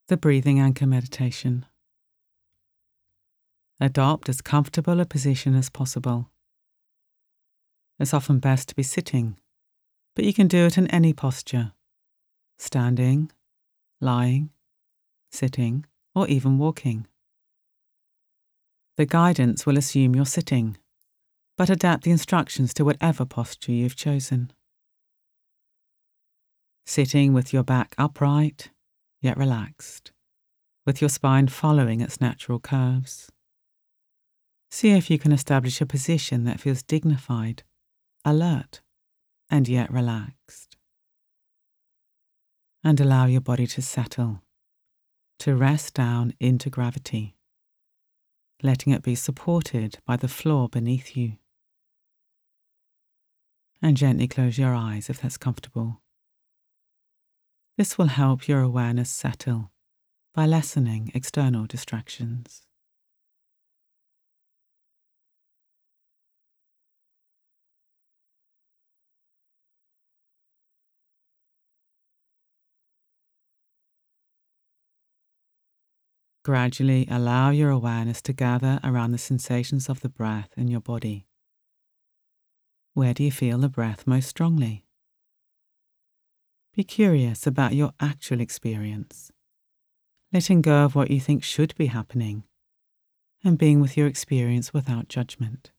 The breathing anchor meditation. Adopt as comfortable a position as possible. It's often best to be sitting, but you can do it in any posture: standing, lying, sitting, or even walking. The guidance will assume you're sitting, but adapt the instructions to whatever posture you've chosen. Sitting with your back upright, yet relaxed, with your spine following its natural curves. See if you can establish a position that feels dignified, alert, and yet relaxed. And allow your body to settle, to rest down into gravity, letting it be supported by the floor beneath you. And gently close your eyes if that's comfortable. This will help your awareness settle by lessening external distractions. Gradually allow your awareness to gather around the sensations of the breath in your body. Where do you feel the breath most strongly? Be curious about your actual experience, letting go of what you think should be happening, and being with your experience without judgment.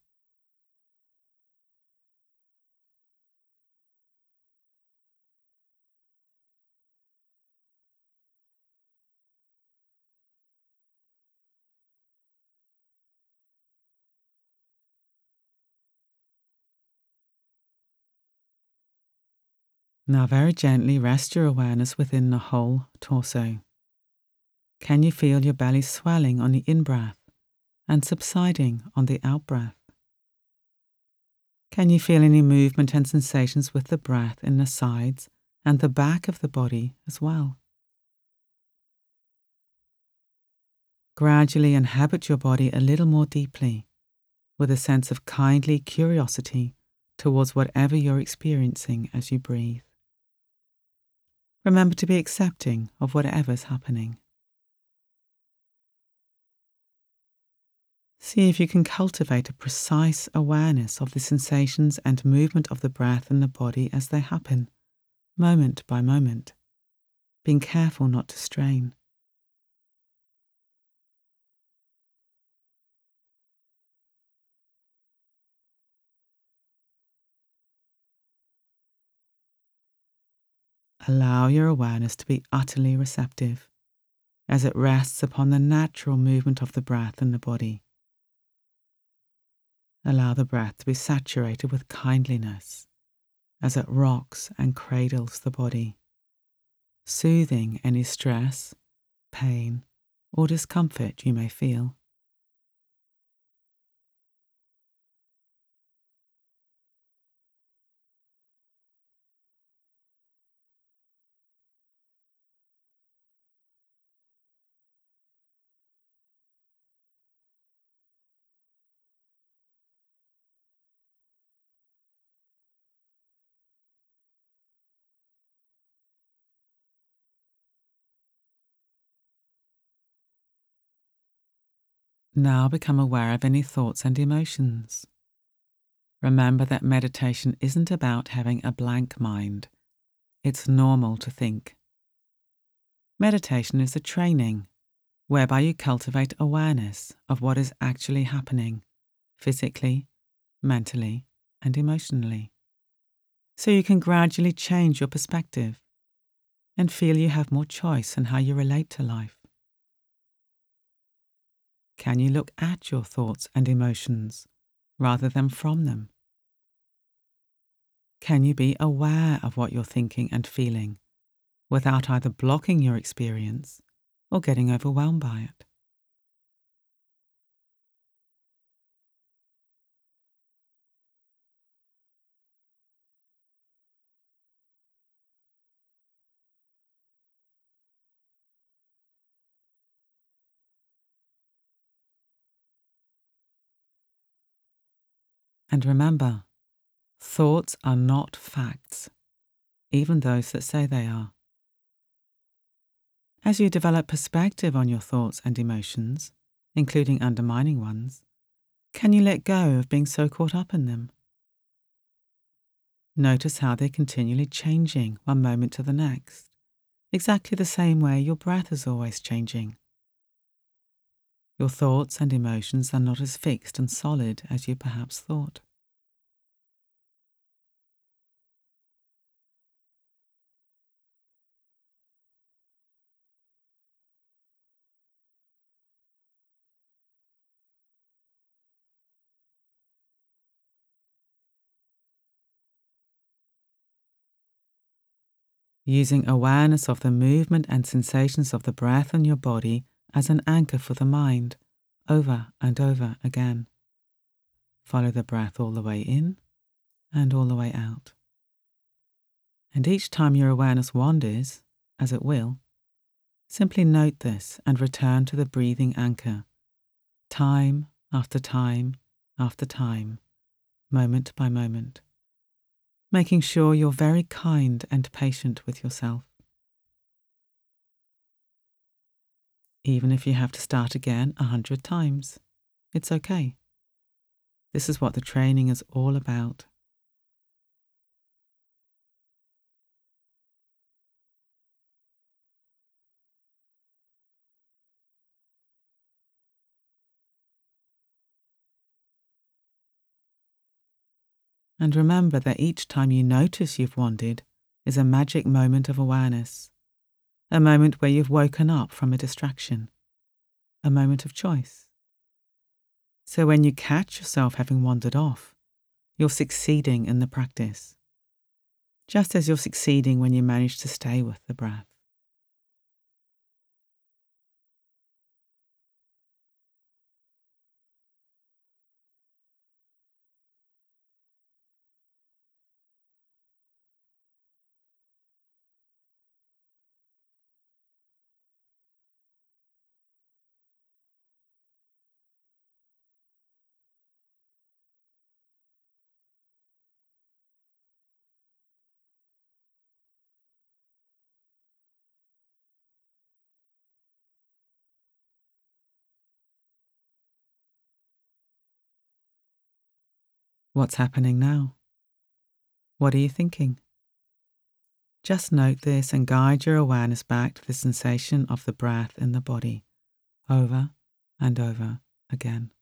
Now very gently rest your awareness within the whole torso. Can you feel your belly swelling on the in-breath and subsiding on the out-breath? Can you feel any movement and sensations with the breath in the sides and the back of the body as well? Gradually inhabit your body a little more deeply, with a sense of kindly curiosity towards whatever you're experiencing as you breathe. Remember to be accepting of whatever's happening. See if you can cultivate a precise awareness of the sensations and movement of the breath in the body as they happen, moment by moment, being careful not to strain. Allow your awareness to be utterly receptive as it rests upon the natural movement of the breath in the body. Allow the breath to be saturated with kindliness as it rocks and cradles the body, soothing any stress, pain, or discomfort you may feel. Now become aware of any thoughts and emotions. Remember that meditation isn't about having a blank mind. It's normal to think. Meditation is a training whereby you cultivate awareness of what is actually happening, physically, mentally, and emotionally, so you can gradually change your perspective and feel you have more choice in how you relate to life. Can you look at your thoughts and emotions rather than from them? Can you be aware of what you're thinking and feeling without either blocking your experience or getting overwhelmed by it? And remember, thoughts are not facts, even those that say they are. As you develop perspective on your thoughts and emotions, including undermining ones, can you let go of being so caught up in them? Notice how they're continually changing one moment to the next, exactly the same way your breath is always changing. Your thoughts and emotions are not as fixed and solid as you perhaps thought. Using awareness of the movement and sensations of the breath in your body as an anchor for the mind, over and over again. Follow the breath all the way in and all the way out. And each time your awareness wanders, as it will, simply note this and return to the breathing anchor, time after time after time, moment by moment, making sure you're very kind and patient with yourself. Even if you have to start again 100 times, it's okay. This is what the training is all about. And remember that each time you notice you've wandered is a magic moment of awareness, a moment where you've woken up from a distraction, a moment of choice. So when you catch yourself having wandered off, you're succeeding in the practice, just as you're succeeding when you manage to stay with the breath. What's happening now? What are you thinking? Just note this and guide your awareness back to the sensation of the breath in the body, over and over again.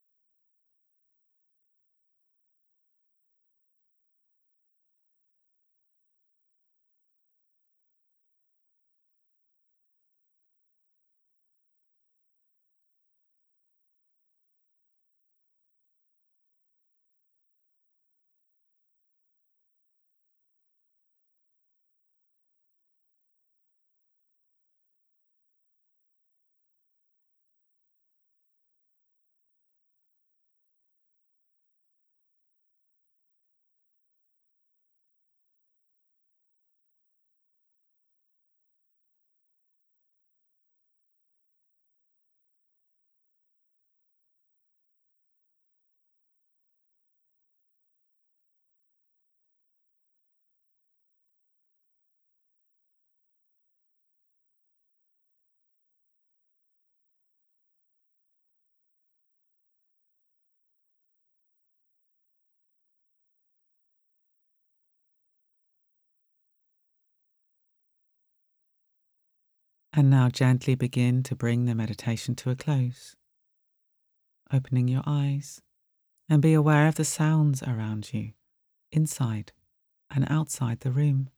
And now gently begin to bring the meditation to a close, opening your eyes and be aware of the sounds around you, inside and outside the room.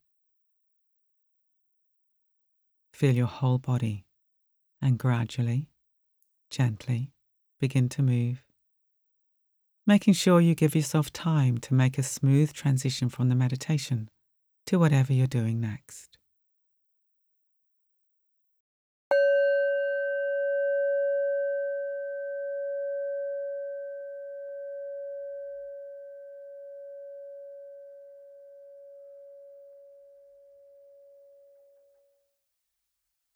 Feel your whole body and gradually, gently begin to move, making sure you give yourself time to make a smooth transition from the meditation to whatever you're doing next.